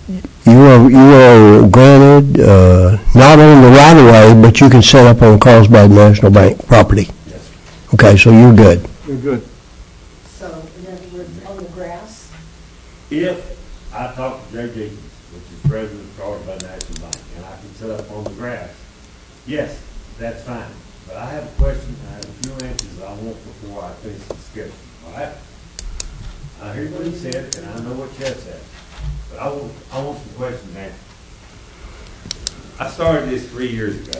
you are granted not only the right of way, but you can set up on Carlsbad National Bank property. Yes. Okay, so you're good. You're good. So, in other words, on the grass? If I talk to Jay Jenkins, which is president of Carlsbad National Bank, and I can set up on the grass, yes, that's fine. But I have a question, I have a few answers I want before I finish the discussion, all right? I hear what he said, and I know what Jeff said, but I want some questions answered. I started this 3 years ago.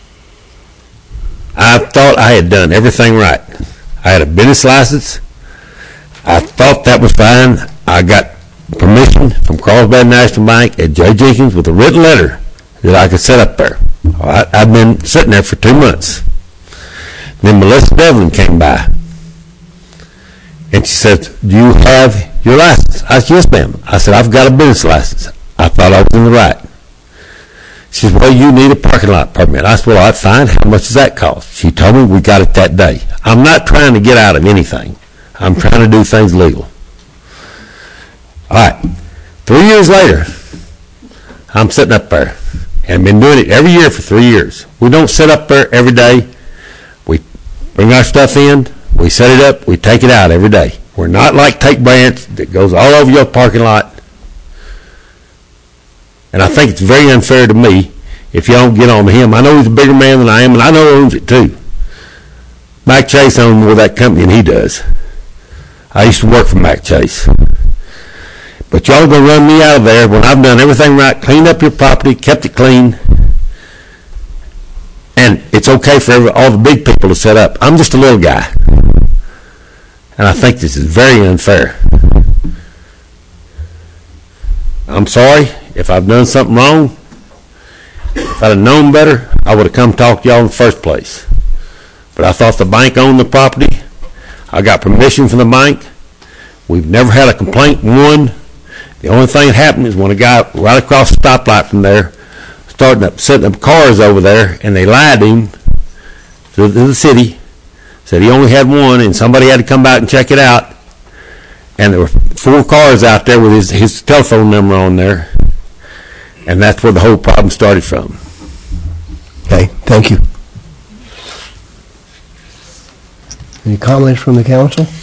I thought I had done everything right. I had a business license. I thought that was fine. I got permission from Carlsbad National Bank at Jay Jenkins with a written letter that I could set up there. All right? I've been sitting there for 2 months. Then Melissa Devlin came by. And she said, do you have your license? I said, yes, ma'am. I said, I've got a business license. I thought I was in the right. She said, well, you need a parking lot permit. I said, well, that's fine. How much does that cost? She told me we got it that day. I'm not trying to get out of anything. I'm trying to do things legal. All right. 3 years later, I'm sitting up there and been doing it every year for 3 years. We don't sit up there every day. We bring our stuff in, we set it up, we take it out every day. We're not like Take Branch that goes all over your parking lot. And I think it's very unfair to me if you don't get on to him. I know he's a bigger man than I am, and I know he owns it too. Mac Chase owns more of that company than he does. I used to work for Mac Chase. But y'all gonna run me out of there when I've done everything right, cleaned up your property, kept it clean, and it's okay for all the big people to set up. I'm just a little guy. And I think this is very unfair. I'm sorry if I've done something wrong. If I'd have known better, I would have come talk to y'all in the first place. But I thought the bank owned the property. I got permission from the bank. We've never had a complaint, one. The only thing that happened is when a guy right across the stoplight from there setting up cars over there, and they lied to him, to the city, said he only had one, and somebody had to come back and check it out. And there were 4 cars out there with his telephone number on there, and that's where the whole problem started from. Okay, thank you. Any comments from the council?